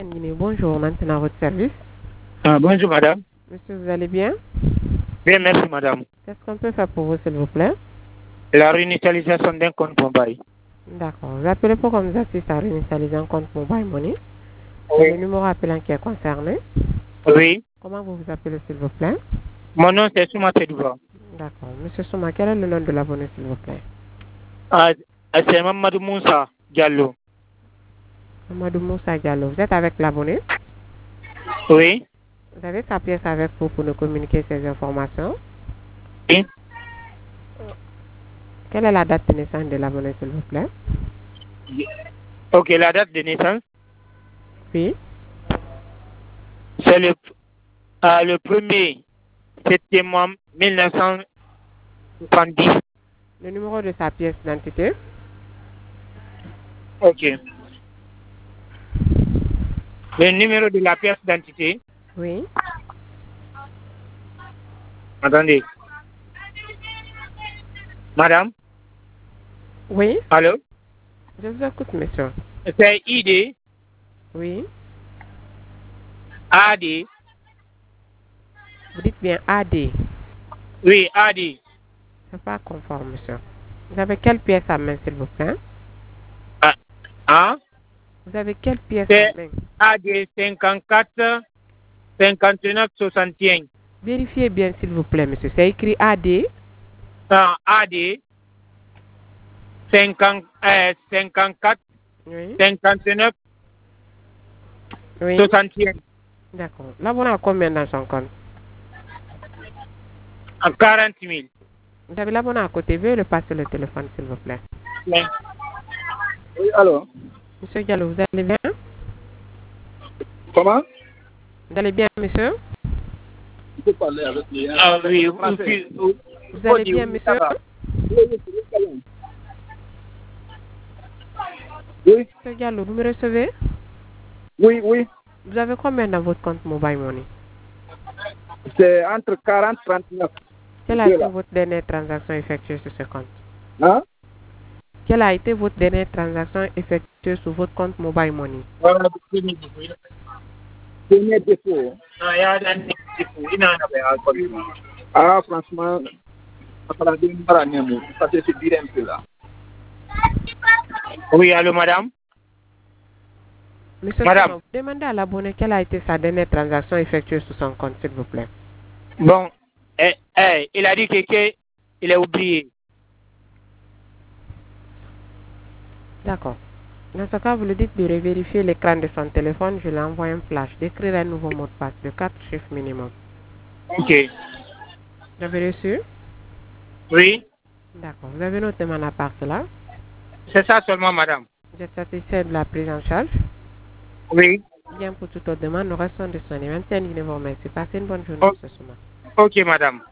Bonjour, maintenant votre service. Bonjour madame. Monsieur, vous allez bien? Bien, merci madame. Qu'est-ce qu'on peut faire pour vous, s'il vous plaît? La réinitialisation d'un compte mobile. D'accord. Vous appelez pour qu'on vous assiste à réinitialiser un compte Mobile Money. C'est le Oui. numéro appelant qui est concerné. Oui. Comment vous vous appelez, s'il vous plaît? Mon nom c'est Souma Tedouba. D'accord. Monsieur Souma, quel est le nom de l'abonné, s'il vous plaît? C'est Mamadou Moussa Diallo. Amadou Moussa Diallo. Vous êtes avec l'abonné? Oui. Vous avez sa pièce avec vous pour nous communiquer ces informations? Oui. Quelle est la date de naissance de l'abonné, s'il vous plaît? Ok, la date de naissance, Oui. c'est le 1er septembre 1970. Le numéro de sa pièce d'identité? Ok. Le numéro de la pièce d'identité. Oui. Attendez. Madame? Oui. Allô? Je vous écoute, monsieur. C'est ID, Oui. AD. Vous dites bien AD. Oui, AD. C'est pas conforme, monsieur. Vous avez quelle pièce à main, s'il vous plaît? Hein? Vous avez quelle pièce à C'est main? AD 54 59 61. Vérifiez bien, s'il vous plaît, monsieur. C'est écrit AD. AD 54 Oui. 59 Oui. 61. D'accord. L'abonné a combien dans son compte? 40 000. Vous avez l'abonné à côté. Veuillez le passer le téléphone, s'il vous plaît. Oui, alors? Monsieur Diallo, vous allez bien? Comment? Vous allez bien, monsieur? Je peux parler avec les... Ah oui, Vous allez bien, monsieur? Oui, Monsieur Diallo, vous me recevez? oui, oui. Vous avez combien dans votre compte Mobile Money? C'est entre 40 et 39. Quelle a été votre dernière transaction effectuée sur ce compte? Hein? Quelle a été votre dernière transaction effectuée sur votre compte Mobile Money? Premier défaut. Ah, franchement, parce que c'est dur un peu là. Oui, allô, madame? Monsieur Madame? Souma, demandez à l'abonné quelle a été sa dernière transaction effectuée sur son compte, s'il vous plaît. Bon, il a dit qu'il a oublié. D'accord. Dans ce cas, vous lui dites de revérifier l'écran de son téléphone. Je lui envoie un flash, d'écrire un nouveau mot de passe de 4 chiffres minimum. Ok. Vous avez reçu? Oui, D'accord. Vous avez noté mon appart là. c'est ça seulement, madame. Vous êtes satisfait de la prise en charge? Oui. Bien, pour toute autre demande, nous restons disponibles. Merci, vous remercie. Passez une bonne journée, Oh, Monsieur Souma. ok, madame.